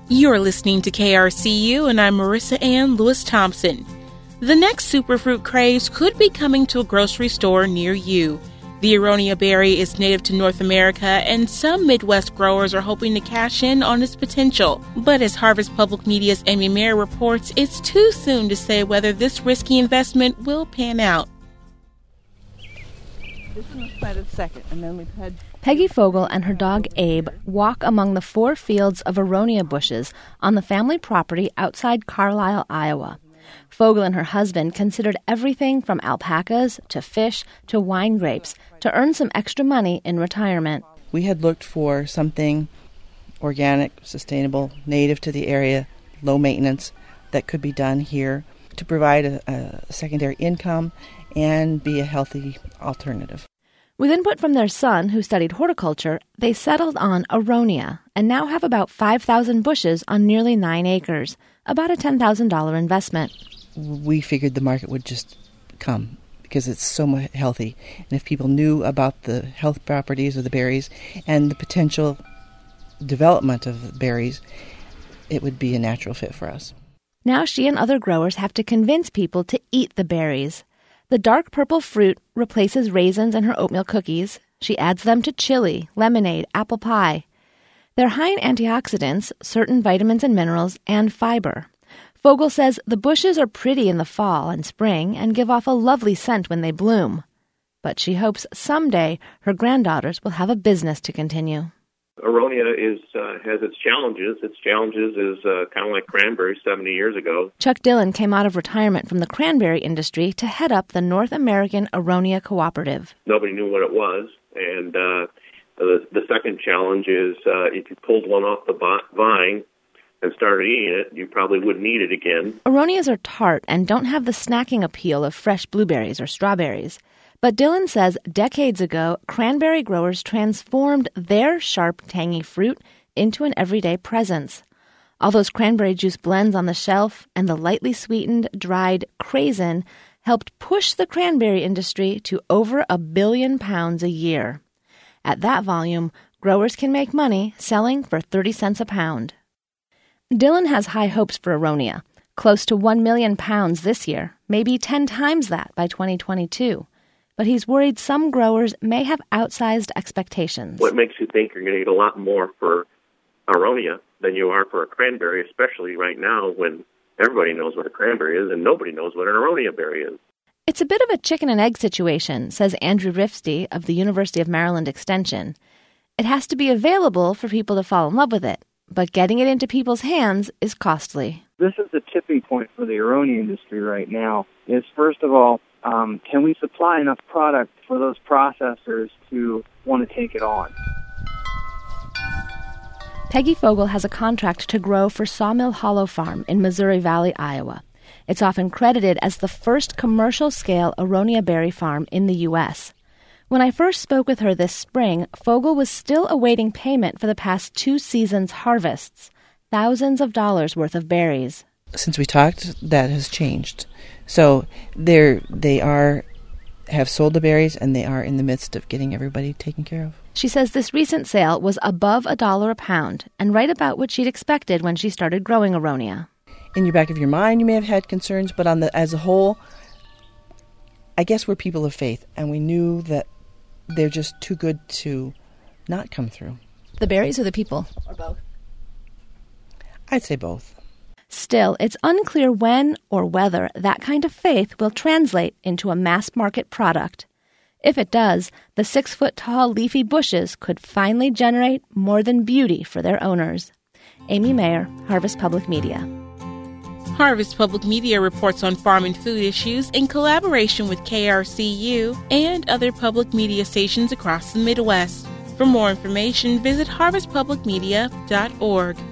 You're listening to KRCU, and I'm Marissa Ann Lewis-Thompson. The next superfruit craze could be coming to a grocery store near you. The aronia berry is native to North America, and some Midwest growers are hoping to cash in on its potential. But as Harvest Public Media's Amy Mayer reports, it's too soon to say whether this risky investment will pan out. This one was planted second, and then we've had... Peggy Fogel and her dog Abe walk among the 4 fields of aronia bushes on the family property outside Carlisle, Iowa. Fogel and her husband considered everything from alpacas to fish to wine grapes to earn some extra money in retirement. We had looked for something organic, sustainable, native to the area, low maintenance, that could be done here to provide a secondary income and be a healthy alternative. With input from their son, who studied horticulture, they settled on aronia and now have about 5,000 bushes on nearly 9 acres, about a $10,000 investment. We figured the market would just come because it's so much healthy. And if people knew about the health properties of the berries and the potential development of the berries, it would be a natural fit for us. Now she and other growers have to convince people to eat the berries. The dark purple fruit replaces raisins in her oatmeal cookies. She adds them to chili, lemonade, apple pie. They're high in antioxidants, certain vitamins and minerals, and fiber. Fogel says the bushes are pretty in the fall and spring and give off a lovely scent when they bloom. But she hopes someday her granddaughters will have a business to continue. Aronia has its challenges. Its challenges is kind of like cranberry 70 years ago. Chuck Dillon came out of retirement from the cranberry industry to head up the North American Aronia Cooperative. Nobody knew what it was, and the second challenge is if you pulled one off the vine and started eating it, you probably wouldn't eat it again. Aronias are tart and don't have the snacking appeal of fresh blueberries or strawberries. But Dillon says decades ago, cranberry growers transformed their sharp, tangy fruit into an everyday presence. All those cranberry juice blends on the shelf and the lightly sweetened, dried craisin helped push the cranberry industry to over £1 billion a year. At that volume, growers can make money selling for 30 cents a pound. Dillon has high hopes for aronia, close to £1 million this year, maybe 10 times that by 2022. But he's worried some growers may have outsized expectations. What makes you think you're going to get a lot more for aronia than you are for a cranberry, especially right now when everybody knows what a cranberry is and nobody knows what an aronia berry is? It's a bit of a chicken and egg situation, says Andrew Rifsty of the University of Maryland Extension. It has to be available for people to fall in love with it, but getting it into people's hands is costly. This is the tipping point for the aronia industry right now. Is first of all, can we supply enough product for those processors to want to take it on? Peggy Fogel has a contract to grow for Sawmill Hollow Farm in Missouri Valley, Iowa. It's often credited as the first commercial-scale aronia berry farm in the U.S. When I first spoke with her this spring, Fogel was still awaiting payment for the past 2 seasons' harvests, thousands of dollars worth of berries. Since we talked, that has changed. So they have sold the berries, and they are in the midst of getting everybody taken care of. She says this recent sale was above $1 a pound and right about what she'd expected when she started growing aronia. In your back of your mind, you may have had concerns, but as a whole, I guess we're people of faith, and we knew that they're just too good to not come through. The berries or the people? Or both? I'd say both. Still, it's unclear when or whether that kind of faith will translate into a mass-market product. If it does, the 6-foot-tall leafy bushes could finally generate more than beauty for their owners. Amy Mayer, Harvest Public Media. Harvest Public Media reports on farm and food issues in collaboration with KRCU and other public media stations across the Midwest. For more information, visit harvestpublicmedia.org.